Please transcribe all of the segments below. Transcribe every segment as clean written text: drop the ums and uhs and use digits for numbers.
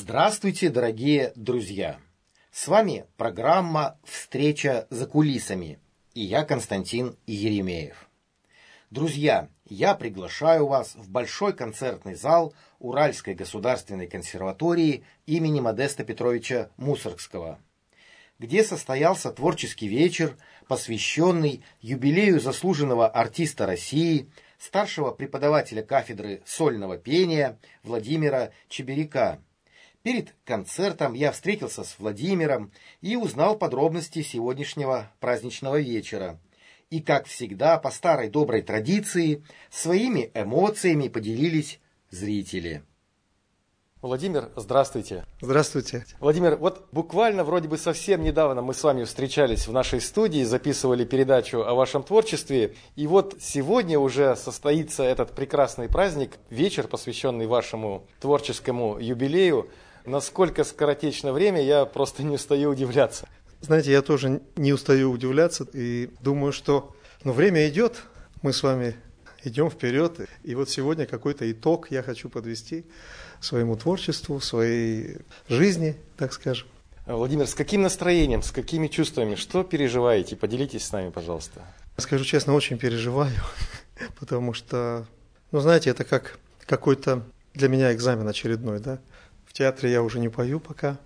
Здравствуйте, дорогие друзья! С вами программа «Встреча за кулисами» и я, Константин Еремеев. Друзья, я приглашаю вас в большой концертный зал Уральской государственной консерватории имени Модеста Петровича Мусоргского, где состоялся творческий вечер, посвященный юбилею заслуженного артиста России, старшего преподавателя кафедры сольного пения Владимира Чеберяка. Перед концертом я встретился с Владимиром и узнал подробности сегодняшнего праздничного вечера. И, как всегда, по старой доброй традиции, своими эмоциями поделились зрители. Владимир, здравствуйте. Здравствуйте. Владимир, вот буквально вроде бы совсем недавно мы с вами встречались в нашей студии, записывали передачу о вашем творчестве. И вот сегодня уже состоится этот прекрасный праздник, вечер, посвященный вашему творческому юбилею. Насколько скоротечно время, я просто не устаю удивляться. Знаете, я тоже не устаю удивляться и думаю, что время идет, мы с вами идем вперед. И вот сегодня какой-то итог я хочу подвести своему творчеству, своей жизни, так скажем. Владимир, с каким настроением, с какими чувствами, что переживаете? Поделитесь с нами, пожалуйста. Скажу честно, очень переживаю, потому что, знаете, это как какой-то для меня экзамен очередной, да. В театре я уже не пою пока,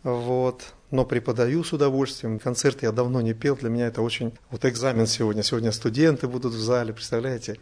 но преподаю с удовольствием. Концерты я давно не пел, для меня это очень... экзамен сегодня. Сегодня студенты будут в зале, представляете?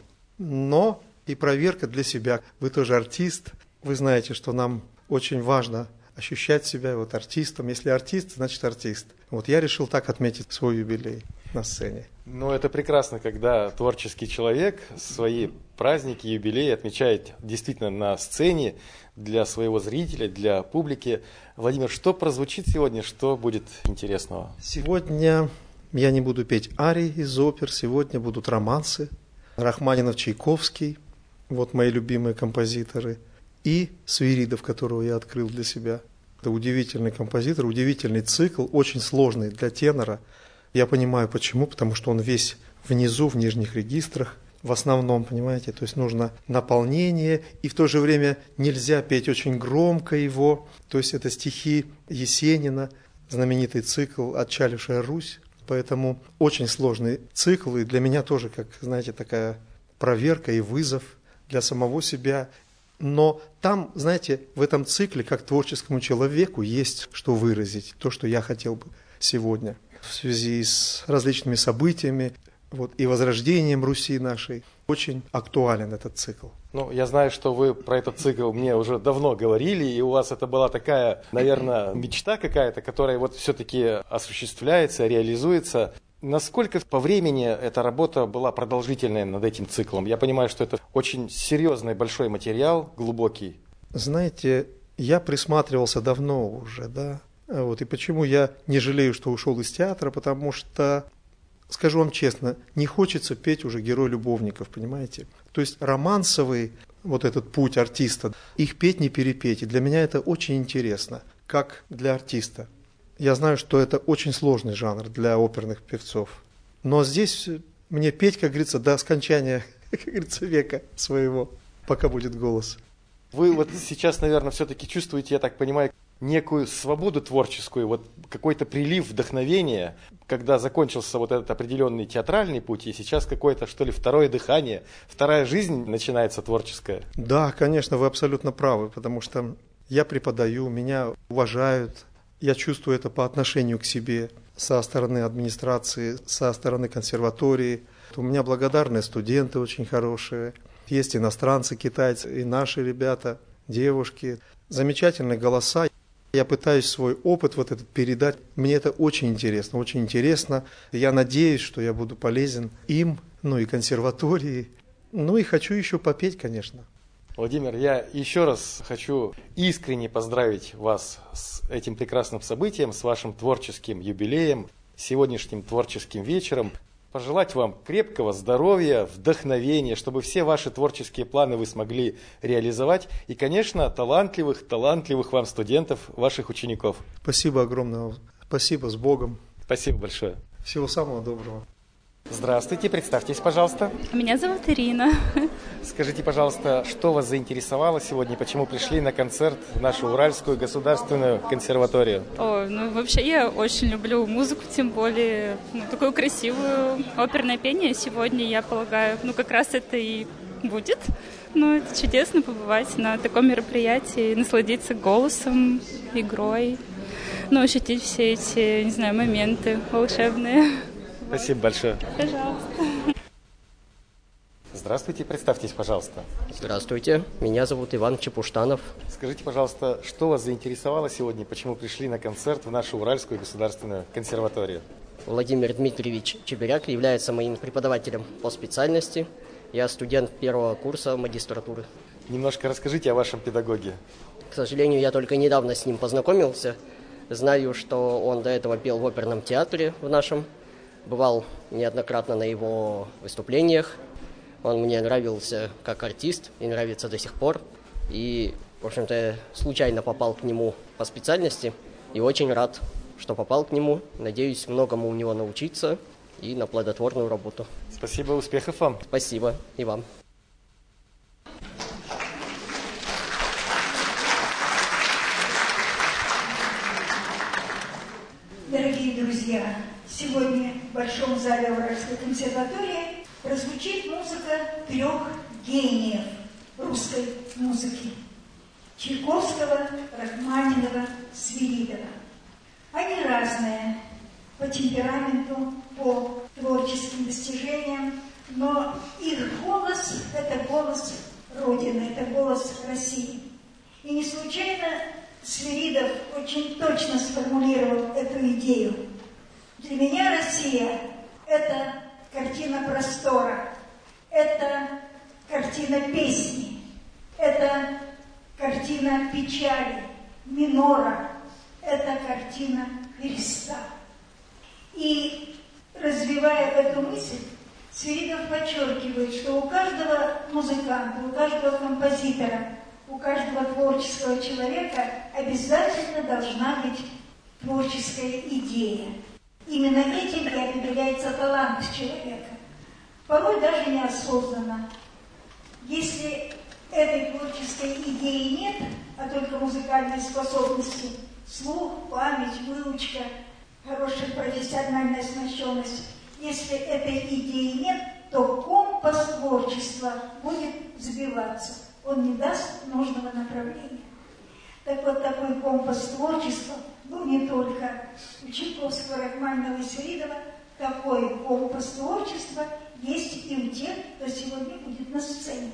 Но и проверка для себя. Вы тоже артист, вы знаете, что нам очень важно ощущать себя артистом. Если артист, значит артист. Я решил так отметить свой юбилей на сцене. Это прекрасно, когда творческий человек свои праздники, юбилеи отмечает действительно на сцене для своего зрителя, для публики. Владимир, что прозвучит сегодня, что будет интересного? Сегодня я не буду петь арии из опер, сегодня будут романсы. Рахманинов, Чайковский, мои любимые композиторы. И Свиридов, которого я открыл для себя. Это удивительный композитор, удивительный цикл, очень сложный для тенора. Я понимаю почему, потому что он весь внизу, в нижних регистрах, в основном, понимаете, то есть нужно наполнение, и в то же время нельзя петь очень громко его, то есть это стихи Есенина, знаменитый цикл «Отчалившая Русь», поэтому очень сложный цикл, и для меня тоже, как, знаете, такая проверка и вызов для самого себя. Но там, знаете, в этом цикле, как творческому человеку, есть что выразить, то, что я хотел бы сегодня в связи с различными событиями, и возрождением Руси нашей. Очень актуален этот цикл. Я знаю, что вы про этот цикл мне уже давно говорили, и у вас это была такая, наверное, мечта какая-то, которая все-таки осуществляется, реализуется. Насколько по времени эта работа была продолжительная над этим циклом? Я понимаю, что это очень серьезный, большой материал, глубокий. Знаете, я присматривался давно уже, да. И почему я не жалею, что ушел из театра, потому что, скажу вам честно, не хочется петь уже герой-любовников, понимаете? То есть романсовый этот путь артиста, их петь не перепеть, и для меня это очень интересно, как для артиста. Я знаю, что это очень сложный жанр для оперных певцов, но здесь мне петь, как говорится, до скончания, как говорится, века своего, пока будет голос. Вы сейчас, наверное, все-таки чувствуете, я так понимаю, некую свободу творческую, какой-то прилив вдохновения, когда закончился этот определенный театральный путь, и сейчас какое-то, что ли, второе дыхание, вторая жизнь начинается творческая. Да, конечно, вы абсолютно правы, потому что я преподаю, меня уважают, я чувствую это по отношению к себе со стороны администрации, со стороны консерватории. У меня благодарные студенты очень хорошие, есть иностранцы, китайцы, и наши ребята, девушки, замечательные голоса. Я пытаюсь свой опыт этот передать. Мне это очень интересно, очень интересно. Я надеюсь, что я буду полезен им, и консерватории. И хочу еще попеть, конечно. Владимир, я еще раз хочу искренне поздравить вас с этим прекрасным событием, с вашим творческим юбилеем, сегодняшним творческим вечером. Пожелать вам крепкого здоровья, вдохновения, чтобы все ваши творческие планы вы смогли реализовать. И, конечно, талантливых вам студентов, ваших учеников. Спасибо огромное. Спасибо, с Богом. Спасибо большое. Всего самого доброго. Здравствуйте, представьтесь, пожалуйста. Меня зовут Ирина. Скажите, пожалуйста, что вас заинтересовало сегодня, почему пришли на концерт в нашу Уральскую государственную консерваторию? Вообще я очень люблю музыку, тем более такую красивую. Оперное пение сегодня, я полагаю, как раз это и будет. Это чудесно побывать на таком мероприятии, насладиться голосом, игрой, ощутить все эти, моменты волшебные. Спасибо большое. Пожалуйста. Здравствуйте, представьтесь, пожалуйста. Здравствуйте, меня зовут Иван Чепуштанов. Скажите, пожалуйста, что вас заинтересовало сегодня, почему пришли на концерт в нашу Уральскую государственную консерваторию? Владимир Дмитриевич Чебиряк является моим преподавателем по специальности. Я студент первого курса магистратуры. Немножко расскажите о вашем педагоге. К сожалению, я только недавно с ним познакомился. Знаю, что он до этого пел в оперном театре в нашем. Бывал неоднократно на его выступлениях. Он мне нравился как артист и нравится до сих пор. И, в общем-то, я случайно попал к нему по специальности и очень рад, что попал к нему. Надеюсь, многому у него научиться и на плодотворную работу. Спасибо, успехов вам. Спасибо, и вам. Дорогие друзья, сегодня в Большом зале Уральской консерватории прозвучит музыка 3 гениев русской музыки – Чайковского, Рахманинова, Свиридова. Они разные по темпераменту, по творческим достижениям, но их голос – это голос Родины, это голос России. И не случайно Свиридов очень точно сформулировал эту идею. Для меня Россия – это картина простора, это картина песни, это картина печали, минора, это картина Христа. И, развивая эту мысль, Свиридов подчеркивает, что у каждого музыканта, у каждого композитора, у каждого творческого человека обязательно должна быть творческая идея. Именно этим и определяется талант человека. Порой даже неосознанно. Если этой творческой идеи нет, а только музыкальные способности, слух, память, выучка, хорошая профессиональная оснащенность, если этой идеи нет, то компас творчества будет сбиваться. Он не даст нужного направления. Так вот, такой компас творчества был не только у Чайковского, Рахманинова и Свиридова, такой компас творчества есть и у тех, кто сегодня будет на сцене.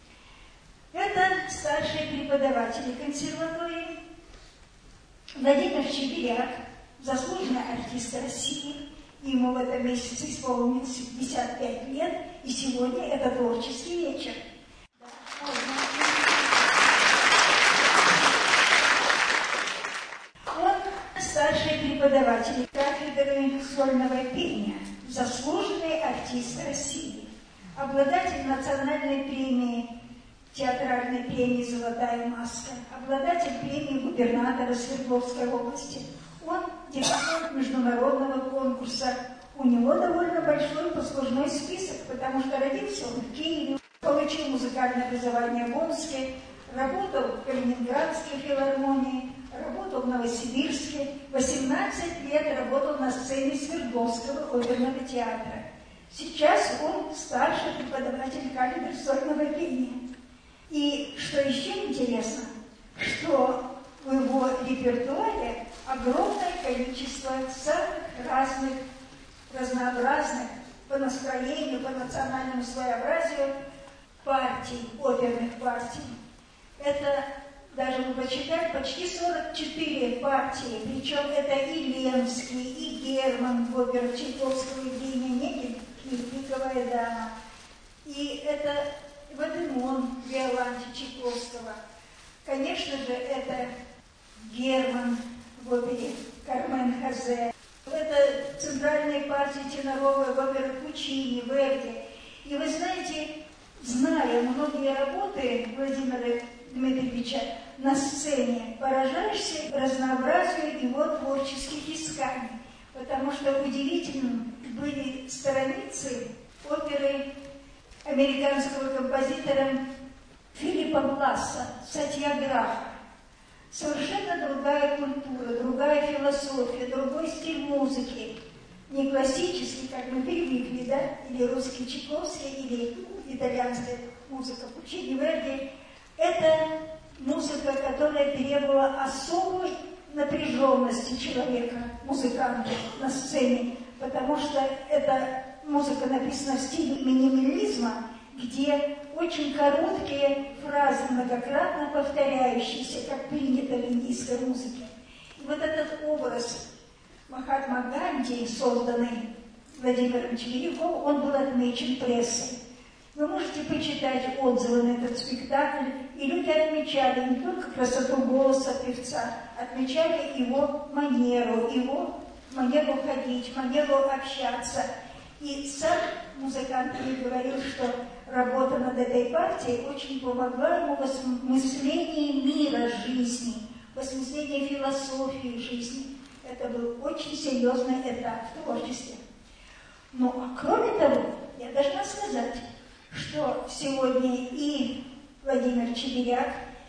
Это старшие преподаватели консерватории. Владимир Чебиряк, заслуженный артист России, ему в этом месяце исполнилось 55 лет, и сегодня это творческий вечер. Он старший преподаватель кафедры сольного пения, заслуженный артист России, обладатель национальной премии, театральной премии «Золотая маска», обладатель премии губернатора Свердловской области. Он директор международного конкурса. У него довольно большой послужной список, потому что родился он в Киеве, получил музыкальное образование в Омске, работал в Калининградской филармонии, работал в Новосибирске, 18 лет работал на сцене Свердловского оперного театра. Сейчас он старший преподаватель кафедры сольного пения. И что еще интересно, что в его репертуаре огромное количество самых разных, разнообразных по настроению, по национальному своеобразию партий, оперных партий. Это, даже мы почитали, почти 44 партии, причем это и Ленский, и Герман в операх Чайковского, Евгения Онегин, и «Пиковая дама», и это Вадимон в Иоланте Чайковского. Конечно же, это Герман в опере «Кармен Хозе». Это центральные партии теноровые в операх Пучини, Верди. И вы знаете, зная многие работы Владимира Дмитриевича на сцене, поражаешься разнообразию его творческих исканий. потому что удивительным были страницы оперы американского композитора Филиппа Гласса «Сатьяграха». Совершенно другая культура, другая философия, другой стиль музыки. Не классический, как мы привыкли, да? Или русский Чайковский, или итальянская музыка Пучини, Верди. Это музыка, которая требовала особой напряженности человека, музыканта на сцене, потому что эта музыка написана в стиле минимализма, где очень короткие фразы, многократно повторяющиеся, как принято в индийской музыке. И вот этот образ Махатма Ганди, созданный Владимиром Чебиряковым, он был отмечен прессой. Вы можете почитать отзывы на этот спектакль, и люди отмечали не только красоту голоса певца, отмечали его манеру ходить, манеру общаться. И сам музыкант мне говорил, что работа над этой партией очень помогла ему в осмыслении мира жизни, в осмыслении философии жизни. Это был очень серьезный этап в творчестве. Ну, а кроме того, я должна сказать, что сегодня и Владимир Чебиряк,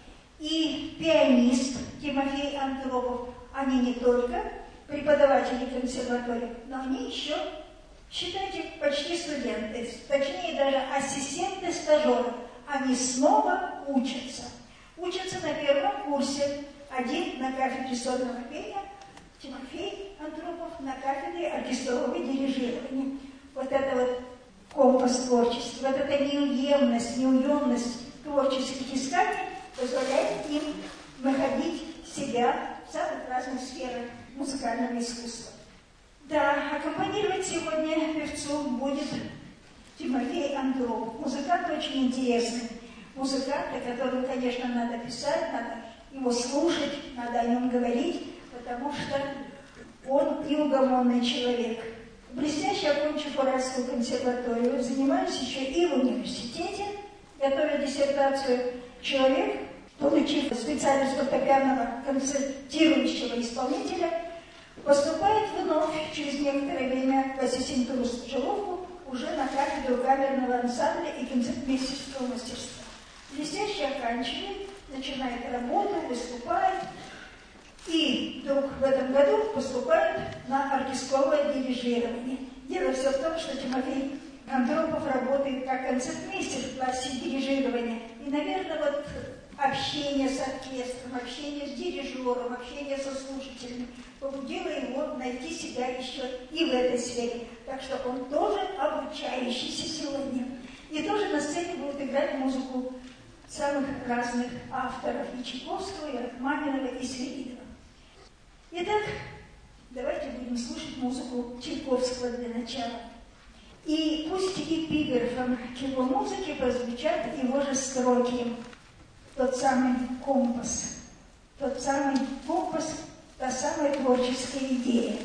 и пианист Тимофей Андропов, они не только преподаватели консерватории, но они еще, считайте, почти студенты, точнее даже ассистенты-стажеры. Они снова учатся. Учатся на первом курсе. Один на кафедре сольного пения, Тимофей Андропов на кафедре оркестрового дирижирования. Вот это вот компас творчества, вот эта неуемность творческих исканий позволяет им находить себя в самых разных сферах музыкального искусства. Да, аккомпанировать сегодня певцу будет Тимофей Андропов. Музыкант очень интересный. Музыкант, о котором, конечно, надо писать, надо его слушать, надо о нем говорить, потому что он неугомонный человек. Блестяще окончив Уральскую консерваторию, занимаюсь еще и в университете, готовя диссертацию. Человек, получив специальность фортепианного концертирующего исполнителя, поступает вновь через некоторое время в ассистентуру стажировку уже на кафедру камерного ансамбля и концертмейстерского мастерства. Блестяще оканчивает, начинает работу, выступает. И вдруг в этом году поступает на оркестровое дирижирование. Дело все в том, что Тимофей Андропов работает как концертмейстер в классе дирижирования. И, наверное, вот общение с оркестром, общение с дирижером, общение со слушателями побудило его найти себя еще и в этой сфере. Так что он тоже обучающийся сегодня. И тоже на сцене будет играть музыку самых разных авторов, и Чайковского, и Рахманинова, и Свиридова. Итак, давайте будем слушать музыку Чайковского для начала. И пусть эпиграфом к его музыке прозвучат его же строки. Тот самый компас, та самая творческая идея.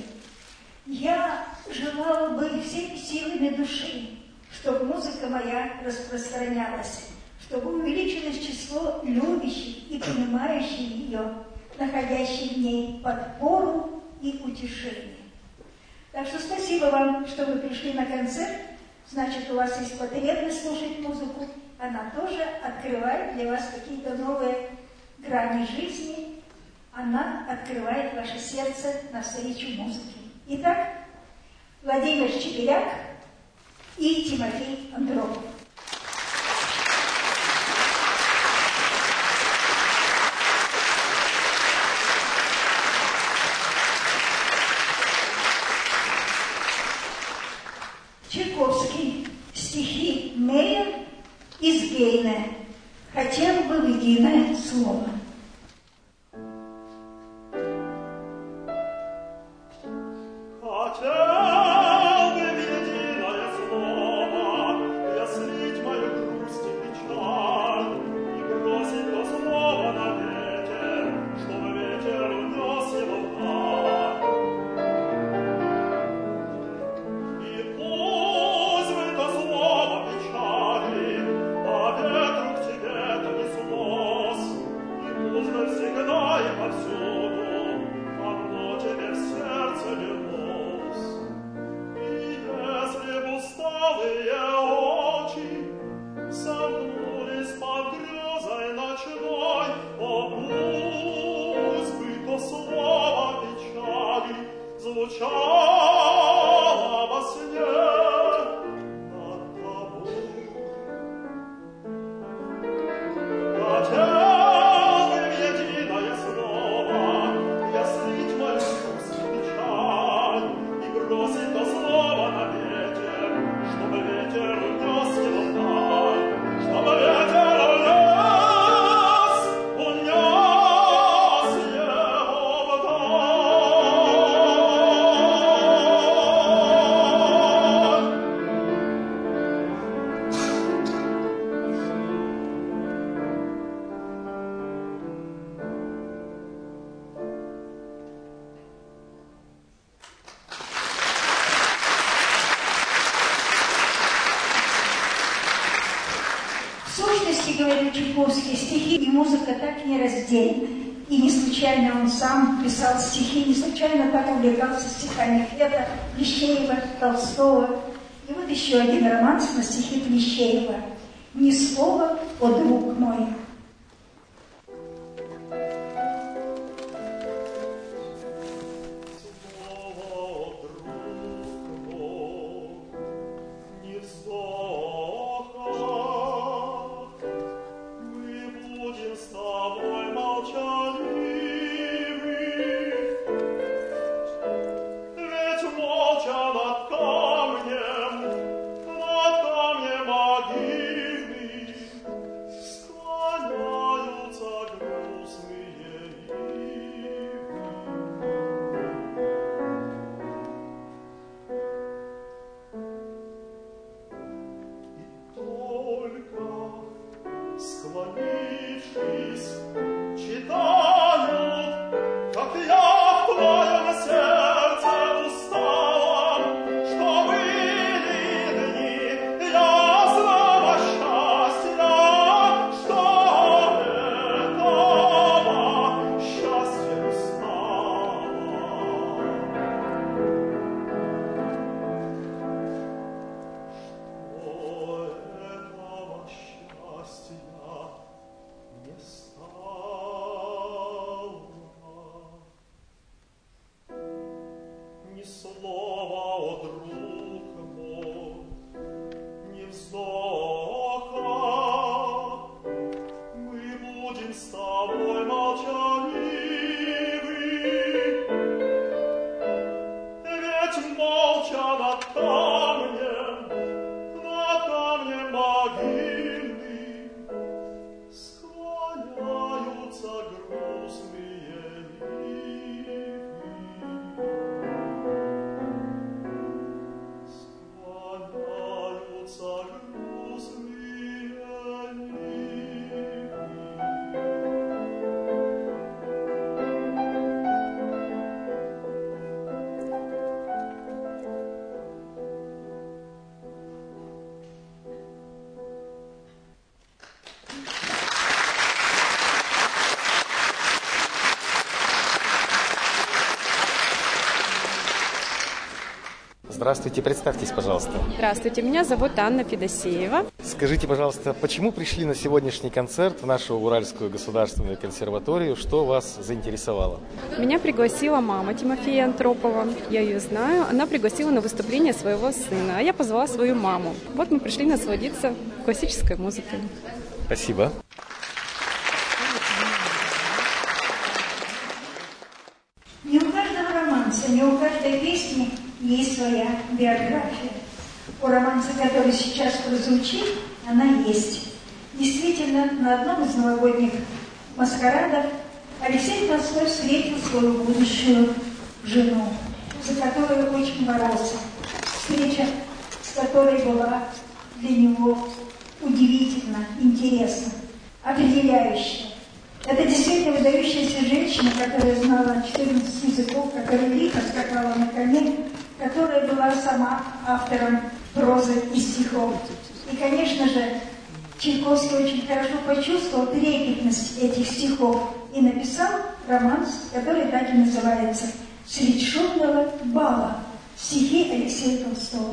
Я желала бы всеми силами души, чтобы музыка моя распространялась, чтобы увеличилось число любящих и понимающих ее, находящих в ней подпору и утешение. Так что спасибо вам, что вы пришли на концерт. Значит, у вас есть потребность слушать музыку. Она тоже открывает для вас какие-то новые грани жизни. Она открывает ваше сердце навстречу музыке. Итак, Владимир Чебиряк и Тимофей Андропов. Чайковский. Стихи Мея из Гейне. Хотел бы в единое слово. Тебе то неслось, и точности, говорит Чайковский, стихи и музыка так нераздельны. И не случайно он сам писал стихи, не случайно так увлекался стихами Фета, Плещеева, Толстого. И вот еще один романс на стихи Плещеева. «Ни слова, о друг мой». Здравствуйте, представьтесь, пожалуйста. Здравствуйте, меня зовут Анна Федосеева. Скажите, пожалуйста, почему пришли на сегодняшний концерт в нашу Уральскую государственную консерваторию? Что вас заинтересовало? Меня пригласила мама Тимофея Антропова. Я ее знаю. Она пригласила на выступление своего сына, а я позвала свою маму. Вот мы пришли насладиться классической музыкой. Спасибо. Не у каждого романса, не у каждой песни есть своя биография. У романса, который сейчас прозвучит, она есть. Действительно, на одном из новогодних маскарадов Алексей Толстой встретил свою будущую жену, за которую очень боролся. Встреча, с которой была для него удивительно, интересна, определяющая. Это действительно выдающаяся женщина, которая знала 14 языков, которая лихо скакала на коне, которая была сама автором прозы и стихов. И, конечно же, Чайковский очень хорошо почувствовал трепетность этих стихов и написал романс, который так и называется «Средь шумного бала». Стихи Алексея Толстого.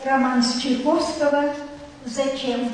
романс Чайковского «Зачем?».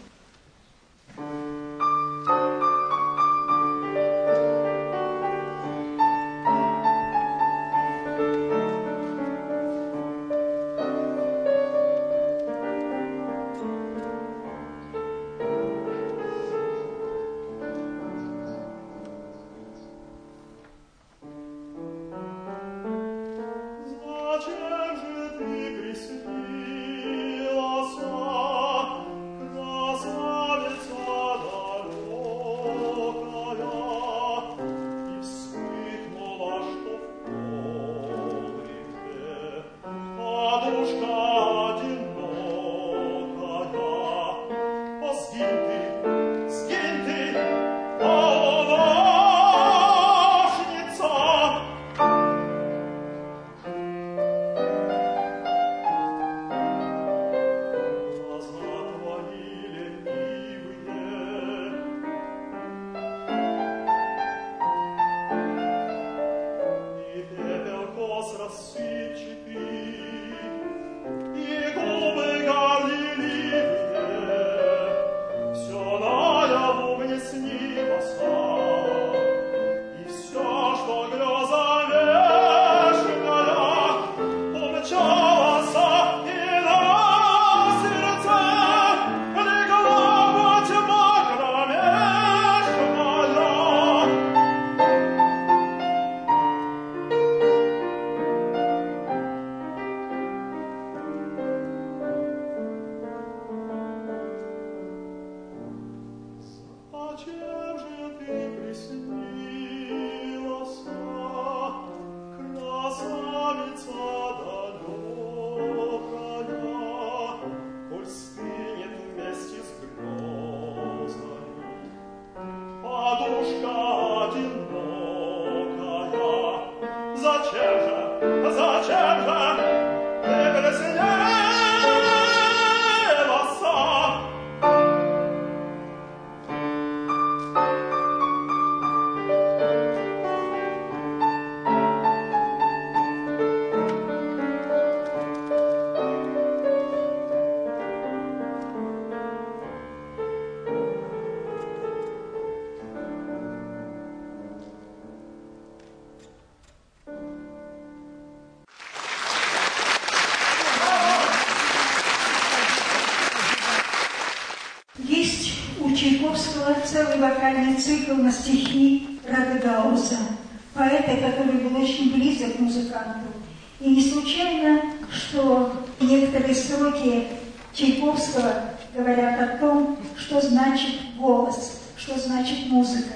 Целый вокальный цикл на стихи Радагауза, поэта, который был очень близок к музыканту. И не случайно, что некоторые строки Чайковского говорят о том, что значит голос, что значит музыка.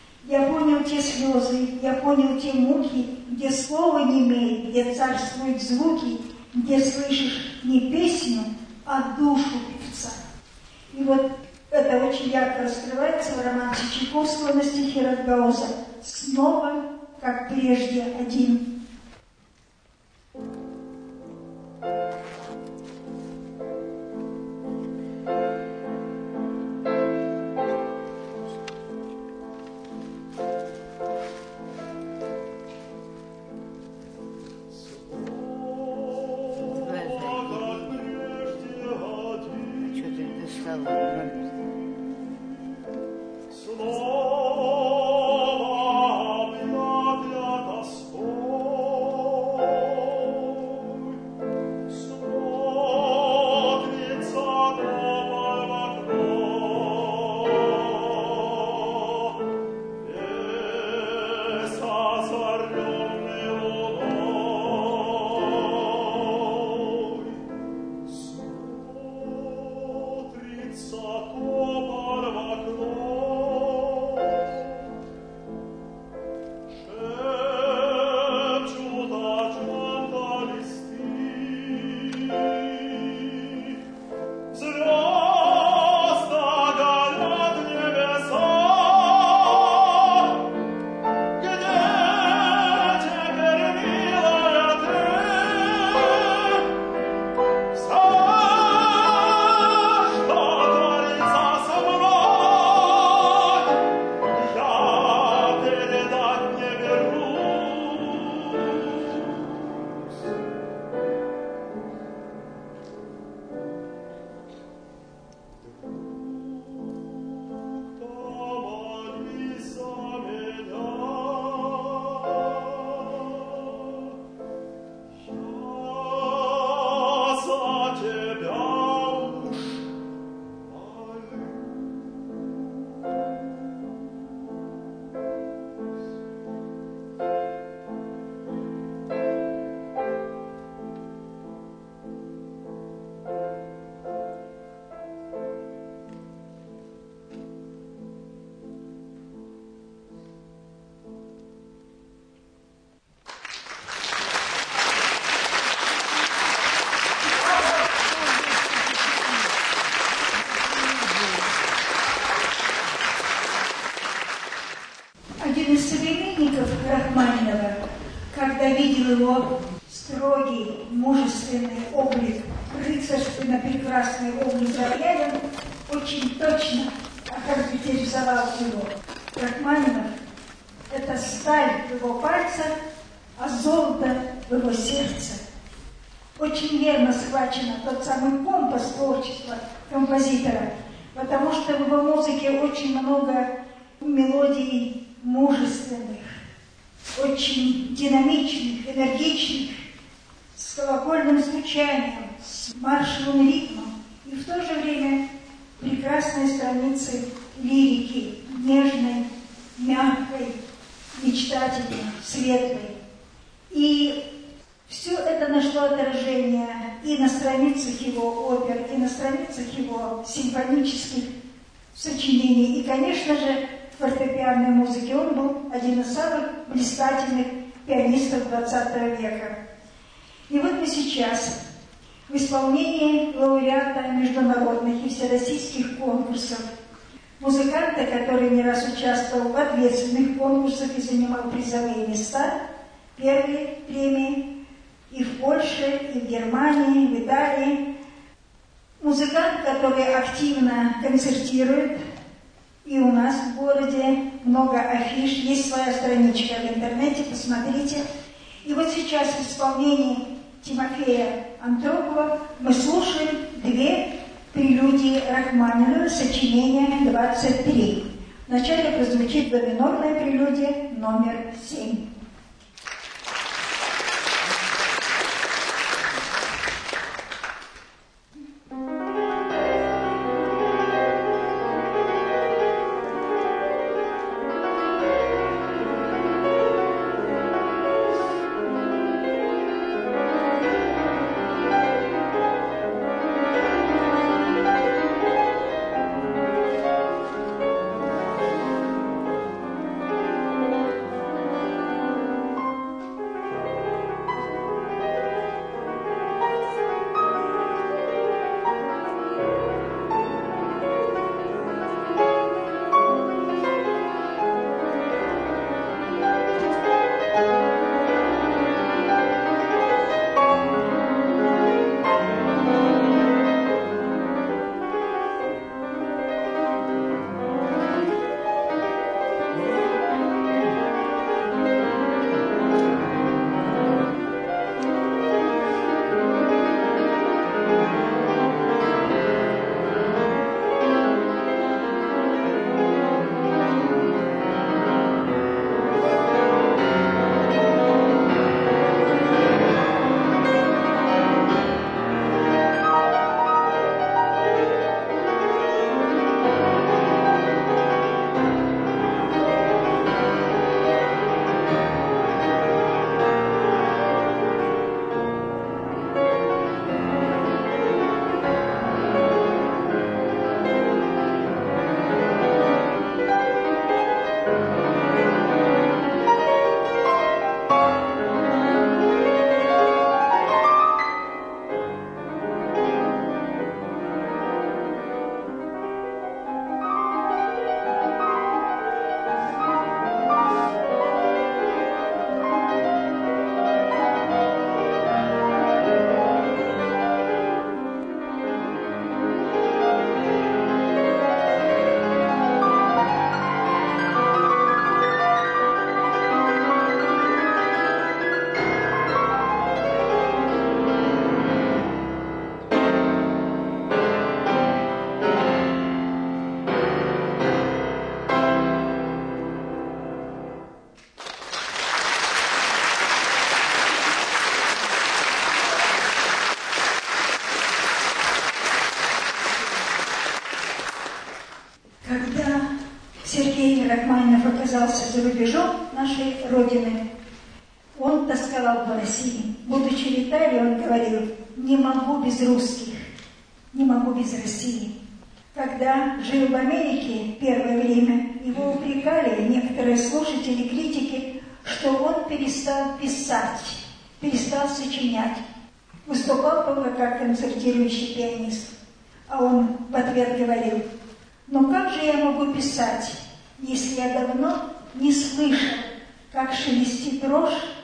Я понял те слезы, я понял те муки, где слово не имеет, где царствуют звуки, где слышишь не песню, а душу певца. И вот это очень ярко раскрывается в романсе Чайковского на стихи Радагауза. Снова, как прежде, один. Слово объявлено Господь. его строгий, мужественный облик, рыцарственно-прекрасный облик Завьялин очень точно охарактеризовал его. Рахманинов – это сталь в его пальцах, а золото в его сердце. Очень верно схвачено тот самый компас творчества композитора, потому что в его музыке очень много мелодий мужественных, очень динамичных, энергичных, с колокольным звучанием, с маршевым ритмом, и в то же время прекрасные страницы лирики, нежной, мягкой, мечтательной, светлой. И все это нашло отражение и на страницах его опер, и на страницах его симфонических сочинений, и, конечно же, в фортепианной музыке. Он был один из самых блистательных пианистов XX века. И вот мы сейчас в исполнении лауреата международных и всероссийских конкурсов, музыканта, который не раз участвовал в ответственных конкурсах и занимал призовые места, первые премии и в Польше, и в Германии, и в Италии. Музыкант, который активно концертирует, и у нас в городе много афиш, есть своя страничка в интернете, посмотрите. И вот сейчас в исполнении Тимофея Антропова мы слушаем две прелюдии Рахманинова, сочинение 23. Вначале прозвучит доминорная прелюдия номер 7. Рахманинов оказался за рубежом нашей Родины, он тосковал по России. Будучи в Италии, он говорил: «Не могу без русских, не могу без России». Когда жил в Америке первое время, его упрекали некоторые слушатели, критики, что он перестал писать, перестал сочинять. Выступал только как концертирующий пианист. А он в ответ говорил: «Но как же я могу писать, если я давно не слышал, как шелестит дрожь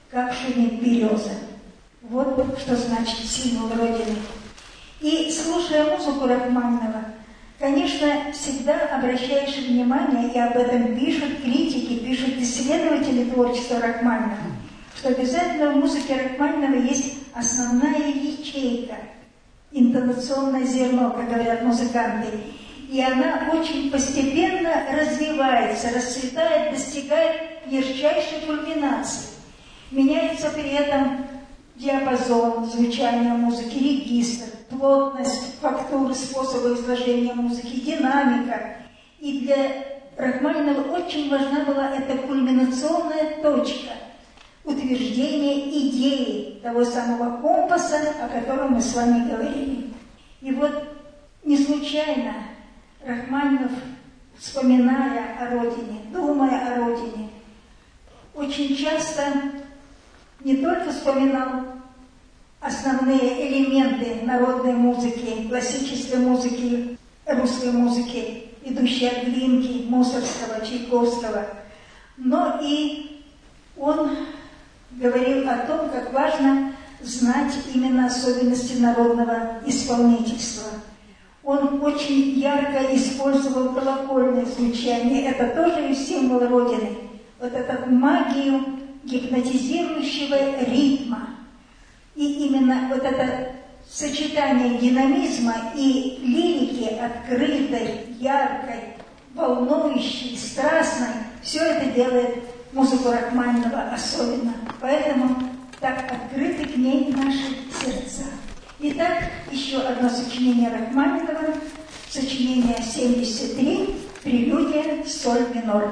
как шумит береза. Вот что значит символ Родины. И слушая музыку Рахманинова, конечно, всегда обращаешь внимание, и об этом пишут критики, пишут исследователи творчества Рахманинова, что обязательно в музыке Рахманинова есть основная ячейка, интонационное зерно, как говорят музыканты. И она очень постепенно развивается, расцветает, достигает ярчайшей кульминации. Меняется при этом диапазон звучания музыки, регистр, плотность, фактуры, способы изложения музыки, динамика. И для Рахманинова очень важна была эта кульминационная точка утверждения идеи того самого компаса, о котором мы с вами говорили. И вот не случайно Рахманинов, вспоминая о родине, думая о родине, очень часто не только вспоминал основные элементы народной музыки, классической музыки, русской музыки, идущей от Глинки, Мусоргского, Чайковского, но и он говорил о том, как важно знать именно особенности народного исполнительства. Он очень ярко использовал колокольное звучание, это тоже символ Родины, вот эту магию гипнотизирующего ритма. И именно вот это сочетание динамизма и лирики, открытой, яркой, волнующей, страстной, все это делает музыку Рахманинова особенно. Поэтому так открыты к ней наши сердца. Итак, еще одно сочинение Рахманинова, сочинение 73, прелюдия в соль минор.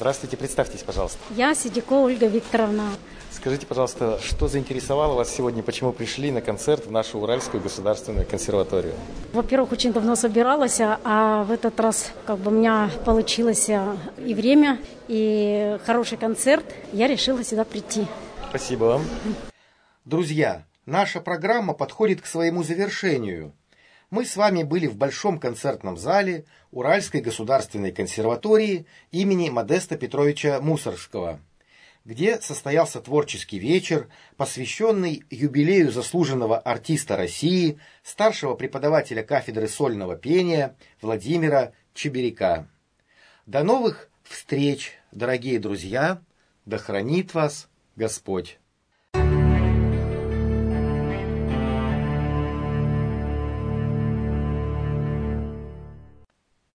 Здравствуйте, представьтесь, пожалуйста. Я Сидико Ольга Викторовна. Скажите, пожалуйста, что заинтересовало вас сегодня, почему пришли на концерт в нашу Уральскую государственную консерваторию? Во-первых, очень давно собиралась, а в этот раз у меня получилось и время, и хороший концерт. Я решила сюда прийти. Спасибо вам. Друзья, наша программа подходит к своему завершению. Мы с вами были в Большом концертном зале Уральской государственной консерватории имени Модеста Петровича Мусоргского, где состоялся творческий вечер, посвященный юбилею заслуженного артиста России, старшего преподавателя кафедры сольного пения Владимира Чеберяка. До новых встреч, дорогие друзья! Да хранит вас Господь!